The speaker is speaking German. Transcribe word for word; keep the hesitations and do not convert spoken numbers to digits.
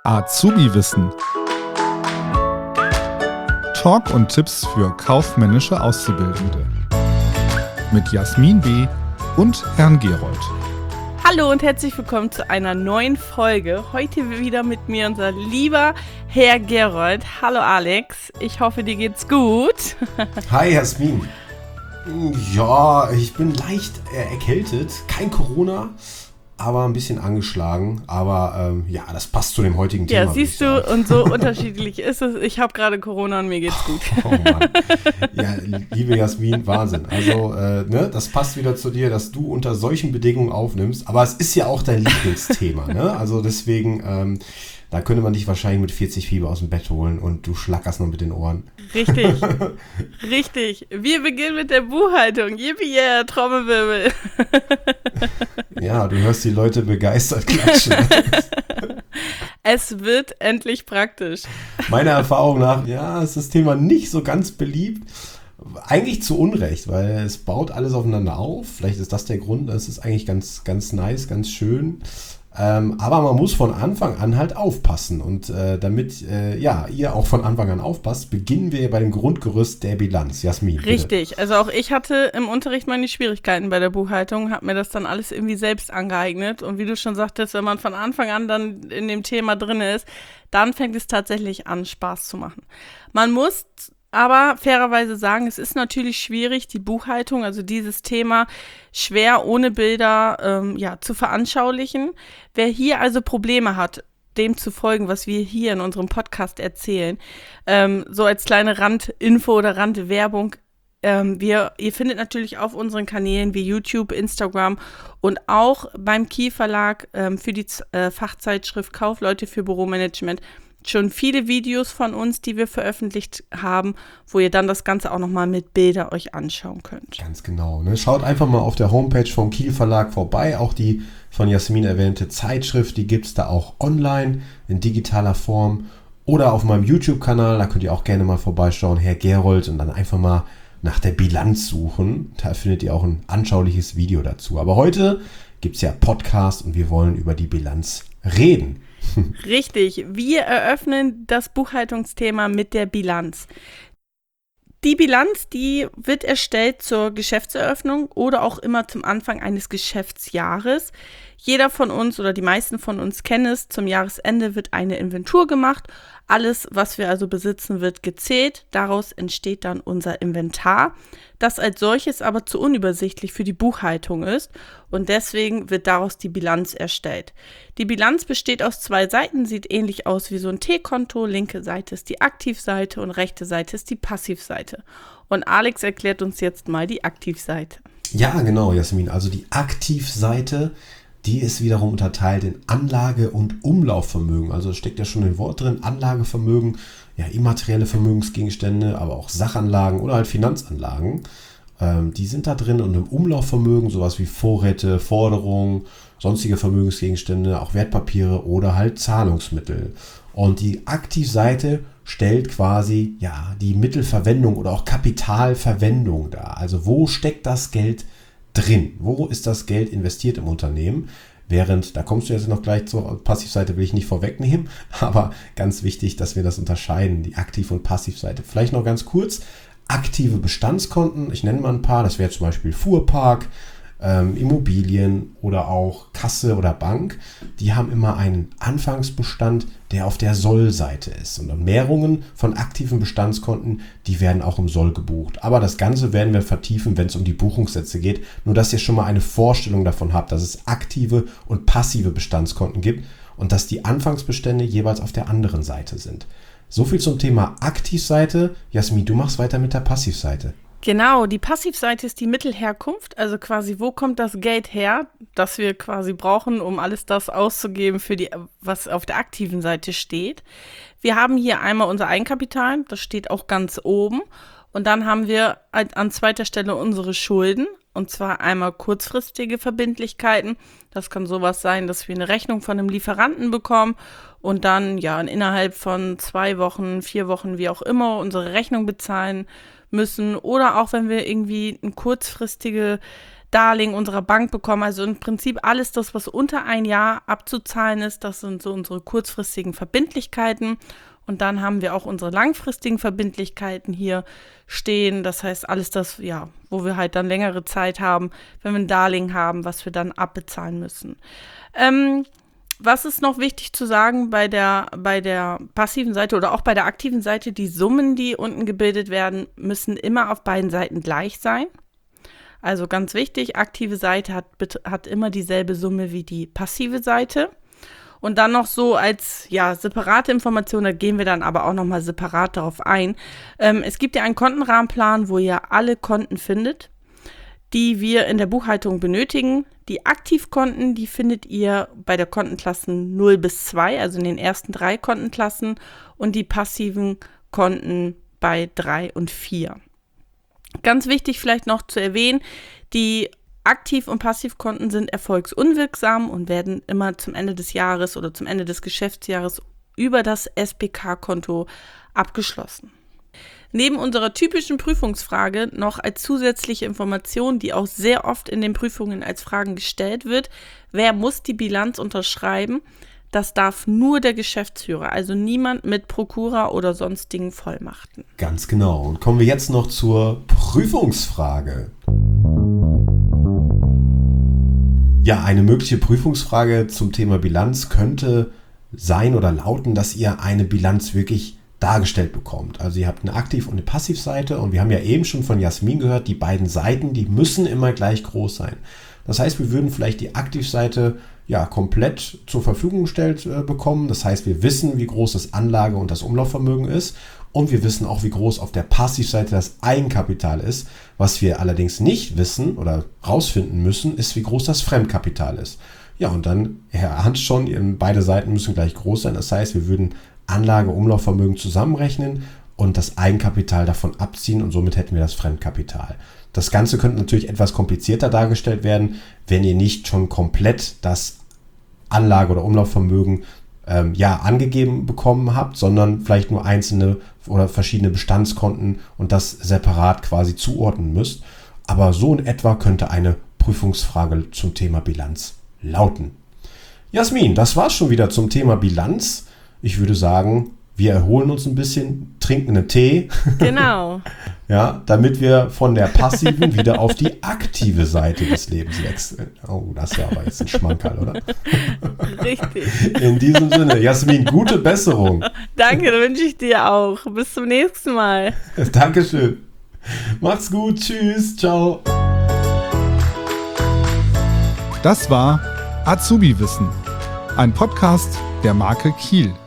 Azubi-Wissen. Talk und Tipps für kaufmännische Auszubildende. Mit Jasmin B. und Herrn Gerold. Hallo und herzlich willkommen zu einer neuen Folge. Heute wieder mit mir unser lieber Herr Gerold. Hallo Alex, ich hoffe, dir geht's gut. Hi Jasmin. Ja, ich bin leicht äh, erkältet, kein Corona, aber ein bisschen angeschlagen. Aber ähm, ja, das passt zu dem heutigen Thema. Ja, siehst du, und so unterschiedlich ist es. Ich habe gerade Corona und mir geht's gut. Oh Mann. Ja, liebe Jasmin, Wahnsinn. Also, äh, ne, das passt wieder zu dir, dass du unter solchen Bedingungen aufnimmst. Aber es ist ja auch dein Lieblingsthema, ne? Also deswegen, ähm, da könnte man dich wahrscheinlich mit vierzig Fieber aus dem Bett holen und du schlackerst noch mit den Ohren. Richtig, richtig. Wir beginnen mit der Buchhaltung. Yippie, yeah, Trommelwirbel. Ja, du hörst die Leute begeistert klatschen. Es wird endlich praktisch. Meiner Erfahrung nach, ja, ist das Thema nicht so ganz beliebt. Eigentlich zu Unrecht, weil es baut alles aufeinander auf. Vielleicht ist das der Grund. Es ist eigentlich ganz, ganz nice, ganz schön. Ähm, aber man muss von Anfang an halt aufpassen. Und äh, damit äh, ja, ihr auch von Anfang an aufpasst, beginnen wir bei dem Grundgerüst der Bilanz. Jasmin, bitte. Richtig, also auch ich hatte im Unterricht meine Schwierigkeiten bei der Buchhaltung, habe mir das dann alles irgendwie selbst angeeignet. Und wie du schon sagtest, wenn man von Anfang an dann in dem Thema drin ist, dann fängt es tatsächlich an, Spaß zu machen. Man muss aber fairerweise sagen, es ist natürlich schwierig, die Buchhaltung, also dieses Thema, schwer ohne Bilder ähm, ja, zu veranschaulichen. Wer hier also Probleme hat, dem zu folgen, was wir hier in unserem Podcast erzählen, ähm, so als kleine Randinfo oder Randwerbung, ähm, wir, ihr findet natürlich auf unseren Kanälen wie YouTube, Instagram und auch beim Kiel Verlag ähm, für die äh, Fachzeitschrift Kaufleute für Büromanagement schon viele Videos von uns, die wir veröffentlicht haben, wo ihr dann das Ganze auch nochmal mit Bilder euch anschauen könnt. Ganz genau. Ne? Schaut einfach mal auf der Homepage vom Kiel Verlag vorbei. Auch die von Jasmin erwähnte Zeitschrift, die gibt es da auch online in digitaler Form oder auf meinem YouTube-Kanal. Da könnt ihr auch gerne mal vorbeischauen, Herr Gerold, und dann einfach mal nach der Bilanz suchen. Da findet ihr auch ein anschauliches Video dazu. Aber heute gibt es ja Podcast und wir wollen über die Bilanz reden. Richtig, wir eröffnen das Buchhaltungsthema mit der Bilanz. Die Bilanz, die wird erstellt zur Geschäftseröffnung oder auch immer zum Anfang eines Geschäftsjahres. Jeder von uns oder die meisten von uns kennen es, zum Jahresende wird eine Inventur gemacht. Alles, was wir also besitzen, wird gezählt. Daraus entsteht dann unser Inventar, das als solches aber zu unübersichtlich für die Buchhaltung ist und deswegen wird daraus die Bilanz erstellt. Die Bilanz besteht aus zwei Seiten, sieht ähnlich aus wie so ein T-Konto. Linke Seite ist die Aktivseite und rechte Seite ist die Passivseite. Und Alex erklärt uns jetzt mal die Aktivseite. Ja, genau, Jasmin. Also die Aktivseite, die ist wiederum unterteilt in Anlage- und Umlaufvermögen. Also steckt ja schon ein Wort drin, Anlagevermögen, ja, immaterielle Vermögensgegenstände, aber auch Sachanlagen oder halt Finanzanlagen. Ähm, die sind da drin und im Umlaufvermögen sowas wie Vorräte, Forderungen, sonstige Vermögensgegenstände, auch Wertpapiere oder halt Zahlungsmittel. Und die Aktivseite stellt quasi ja die Mittelverwendung oder auch Kapitalverwendung dar. Also wo steckt das Geld drin? Wo ist das Geld investiert im Unternehmen? Während, da kommst du jetzt noch gleich zur Passivseite, will ich nicht vorwegnehmen, aber ganz wichtig, dass wir das unterscheiden, die Aktiv- und Passivseite. Vielleicht noch ganz kurz, aktive Bestandskonten, ich nenne mal ein paar, das wäre zum Beispiel Fuhrpark, ähm, Immobilien oder auch Kasse oder Bank, die haben immer einen Anfangsbestand, der auf der Soll-Seite ist. Und Mehrungen von aktiven Bestandskonten, die werden auch im Soll gebucht. Aber das Ganze werden wir vertiefen, wenn es um die Buchungssätze geht. Nur, dass ihr schon mal eine Vorstellung davon habt, dass es aktive und passive Bestandskonten gibt und dass die Anfangsbestände jeweils auf der anderen Seite sind. So viel zum Thema Aktivseite. Jasmin, du machst weiter mit der Passivseite. Genau, die Passivseite ist die Mittelherkunft, also quasi, wo kommt das Geld her, das wir quasi brauchen, um alles das auszugeben, für die, was auf der aktiven Seite steht. Wir haben hier einmal unser Eigenkapital, das steht auch ganz oben. Und dann haben wir an zweiter Stelle unsere Schulden, und zwar einmal kurzfristige Verbindlichkeiten. Das kann sowas sein, dass wir eine Rechnung von einem Lieferanten bekommen und dann ja innerhalb von zwei Wochen, vier Wochen, wie auch immer, unsere Rechnung bezahlen müssen. Oder auch wenn wir irgendwie eine kurzfristige Darlehen unserer Bank bekommen. Also im Prinzip alles das, was unter ein Jahr abzuzahlen ist, das sind so unsere kurzfristigen Verbindlichkeiten. Und dann haben wir auch unsere langfristigen Verbindlichkeiten hier stehen. Das heißt, alles das, ja, wo wir halt dann längere Zeit haben, wenn wir ein Darlehen haben, was wir dann abbezahlen müssen. Ähm, was ist noch wichtig zu sagen bei der, bei der passiven Seite oder auch bei der aktiven Seite? Die Summen, die unten gebildet werden, müssen immer auf beiden Seiten gleich sein. Also ganz wichtig, aktive Seite hat, hat immer dieselbe Summe wie die passive Seite. Und dann noch so als ja separate Information, da gehen wir dann aber auch nochmal separat darauf ein. Ähm, es gibt ja einen Kontenrahmenplan, wo ihr alle Konten findet, die wir in der Buchhaltung benötigen. Die Aktivkonten, die findet ihr bei der Kontenklassen null bis zwei, also in den ersten drei Kontenklassen, und die passiven Konten bei drei und vier. Ganz wichtig vielleicht noch zu erwähnen, die Aktiv- und Passivkonten sind erfolgsunwirksam und werden immer zum Ende des Jahres oder zum Ende des Geschäftsjahres über das S P K-Konto abgeschlossen. Neben unserer typischen Prüfungsfrage noch als zusätzliche Information, die auch sehr oft in den Prüfungen als Fragen gestellt wird: Wer muss die Bilanz unterschreiben? Das darf nur der Geschäftsführer, also niemand mit Prokura oder sonstigen Vollmachten. Ganz genau. Und kommen wir jetzt noch zur Prüfungsfrage. Ja, eine mögliche Prüfungsfrage zum Thema Bilanz könnte sein oder lauten, dass ihr eine Bilanz wirklich dargestellt bekommt. Also ihr habt eine Aktiv- und eine Passivseite, und wir haben ja eben schon von Jasmin gehört, die beiden Seiten, die müssen immer gleich groß sein. Das heißt, wir würden vielleicht die Aktivseite ja komplett zur Verfügung gestellt äh, bekommen. Das heißt, wir wissen, wie groß das Anlage- und das Umlaufvermögen ist, und wir wissen auch, wie groß auf der Passivseite das Eigenkapital ist. Was wir allerdings nicht wissen oder rausfinden müssen, ist, wie groß das Fremdkapital ist. Ja, und dann erahnt schon, beide Seiten müssen gleich groß sein. Das heißt, wir würden Anlage- und Umlaufvermögen zusammenrechnen und das Eigenkapital davon abziehen, und somit hätten wir das Fremdkapital. Das Ganze könnte natürlich etwas komplizierter dargestellt werden, wenn ihr nicht schon komplett das Anlage- oder Umlaufvermögen ähm, ja, angegeben bekommen habt, sondern vielleicht nur einzelne oder verschiedene Bestandskonten und das separat quasi zuordnen müsst. Aber so in etwa könnte eine Prüfungsfrage zum Thema Bilanz lauten. Jasmin, das war's schon wieder zum Thema Bilanz. Ich würde sagen, wir erholen uns ein bisschen, trinken einen Tee. Genau. Ja, damit wir von der passiven wieder auf die aktive Seite des Lebens wechseln. Oh, das ist ja aber jetzt ein Schmankerl, oder? Richtig. In diesem Sinne, Jasmin, gute Besserung. Danke, das wünsche ich dir auch. Bis zum nächsten Mal. Dankeschön. Macht's gut. Tschüss. Ciao. Das war Azubi Wissen, ein Podcast der Marke Kiel.